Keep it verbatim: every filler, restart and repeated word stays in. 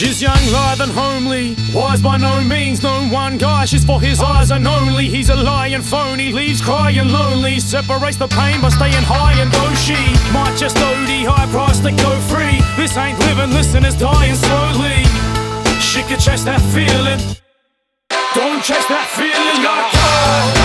She's young, lithe and homely, wise by no means, no one guy. She's for his eyes and only. He's a lying phony, leaves crying lonely. Separates the pain by staying high, and though she might just O D, high price to go free. This ain't living, listen, it's dying slowly. She could chase that feeling, don't chase that feeling like oh.